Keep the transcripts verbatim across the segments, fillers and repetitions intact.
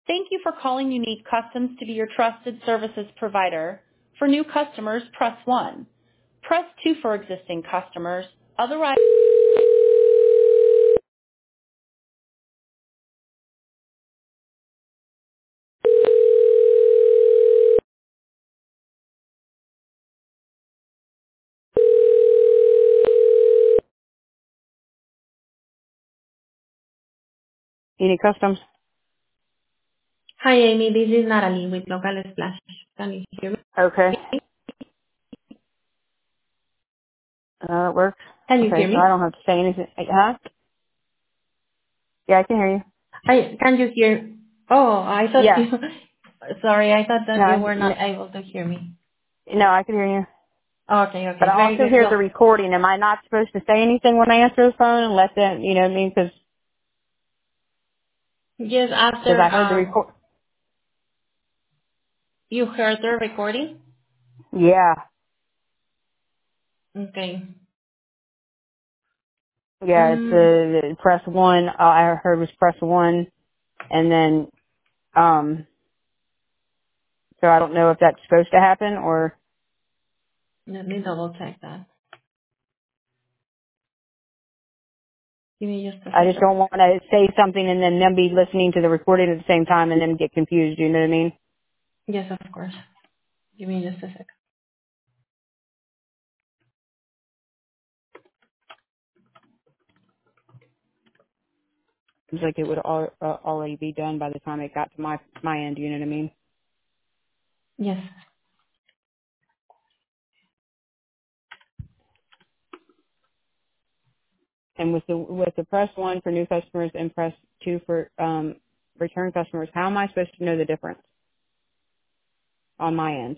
Thank you for calling Unique Customs to be your trusted services provider. For new customers, press one. Press two for existing customers. Otherwise, Unique Customs. Hi, Amy. This is Natalie with Local Splash. Can you hear me? Okay. Uh, it works. Can you Okay, hear so I me? don't have to say anything. Huh? Yeah, I can hear you. I can you hear? Oh, I thought Yeah. you. Sorry, I thought No, that you I- were no, not able to hear me. no, I can hear you. Okay, But okay, I very also good. hear the Well, recording. Am I not supposed to say anything when I answer the phone and let them, you know what I mean? Because yes, I after heard the um record. you heard the recording. Yeah. Okay. Yeah, it's Mm, uh, press one. All I heard was press one. And then, um, so I don't know if that's supposed to happen or let me double check that. Give me just a I just second. don't want to say something and then them be listening to the recording at the same time and then get confused. You know what I mean? Yes, of course. Give me just a second. It's like it would al- uh, already be done by the time it got to my my end. You know what I mean? Yes. And with the with the press one for new customers and press two for um, return customers, how am I supposed to know the difference on my end?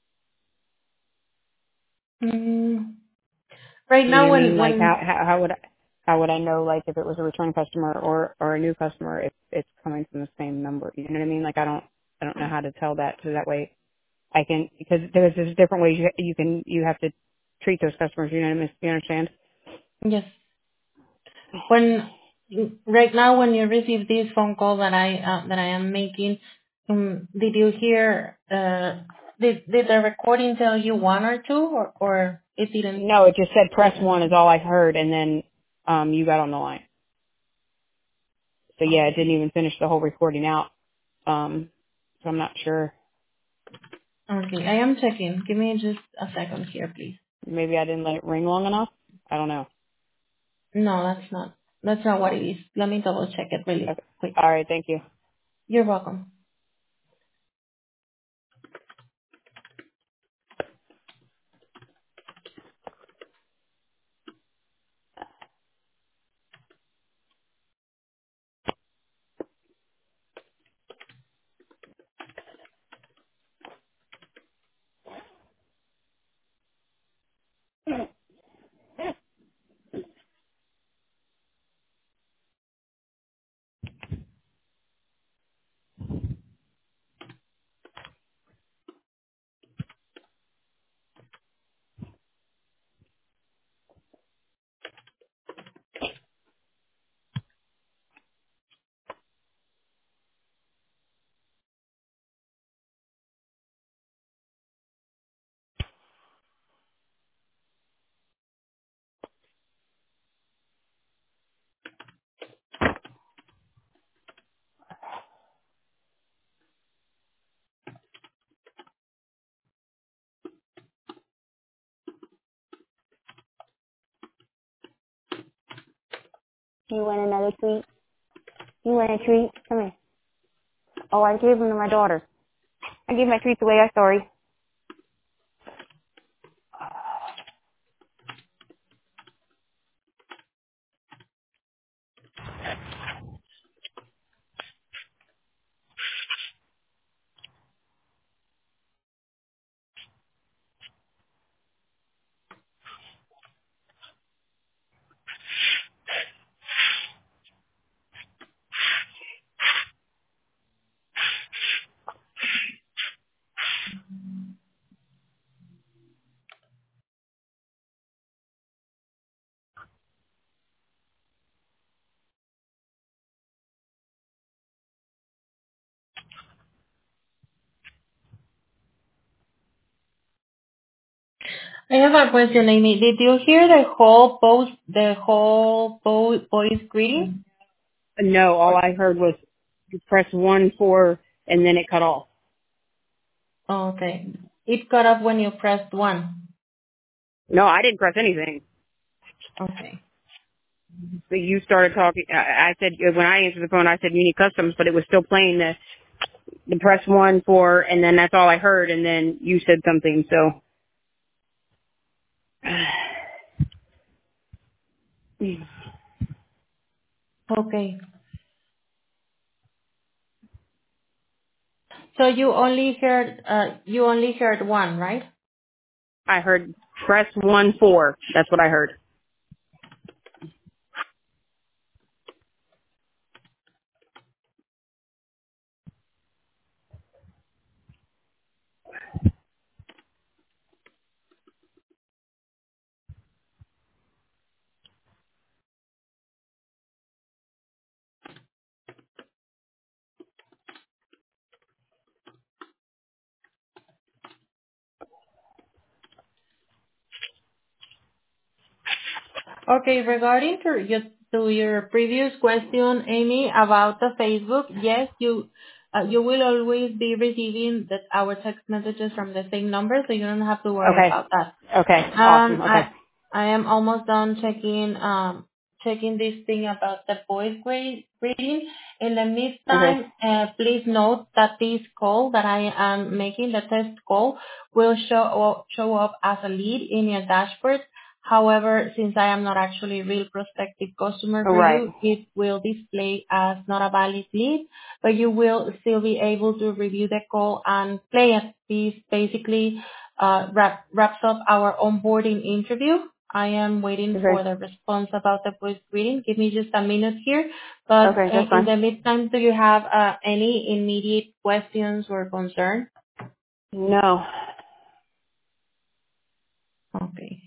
Mm, right You know now, what I mean? when Like how when how, how would I how would I know like if it was a return customer or or a new customer if it's coming from the same number? You know what I mean? Like I don't I don't know how to tell that so that way I can because there's there's different ways you you can you have to treat those customers. You know what I mean? You understand? yes. When right now, when you receive this phone call that I uh, that I am making, um, did you hear? Uh, did did the recording tell you one or two, or or it didn't No, it just said say press one is anything? all I heard, and then um you got on the line. So yeah, it didn't Okay. even finish the whole recording out. Um, so I'm not sure. Okay, I am checking. Give me just a second here, please. Maybe I didn't let it ring long enough. I don't know. No, that's not. That's not what it is. Let me double check it really Okay. quick. All right, thank you. You're welcome. You want another treat? You want a treat? Come here. Oh, I gave them to my daughter. I gave my treats away. I'm sorry. I have a question, Amy. Did you hear the whole post, the whole po- voice greeting? No, all I heard was you press one for, and then it cut off. Oh, okay. It cut off when you pressed one. No, I didn't press anything. Okay. But you started talking. I I said when I answered the phone, I said Unique Customs, but it was still playing the the press one for, and then that's all I heard, and then you said something. So Okay. So you only heard, uh, you only heard one, right? I heard press one for. That's what I heard. Okay. Regarding to your to your previous question, Amy, about the Facebook, yes, you uh, you will always be receiving that our text messages from the same number, so you don't have to worry Okay. about that. Okay. Um, Awesome. Okay. I I am almost done checking um checking this thing about the voice grade reading. In the Okay. meantime, uh, please note that this call that I am making, the test call, will show show up as a lead in your dashboard. However, since I am not actually a real prospective customer All for right. you, it will display as not a valid lead, but you will still be able to review the call and play it. This basically uh, wrap, wraps up our onboarding interview. I am waiting for Okay. the response about the voice greeting. Give me just a minute here. But Okay. uh, That's in fine. the meantime, do you have uh, any immediate questions or concerns? No. Okay.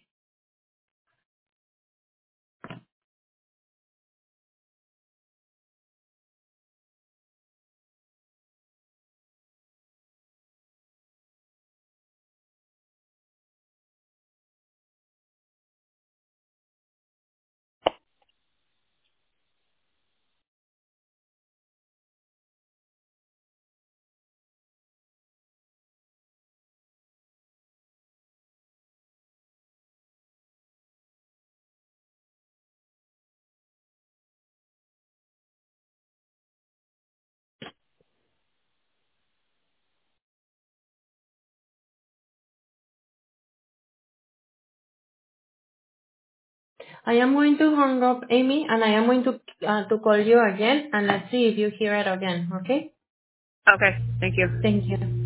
I am going to hang up, Amy, and I am going to uh, to call you again, and let's see if you hear it again. Okay? Okay. Thank you. Thank you.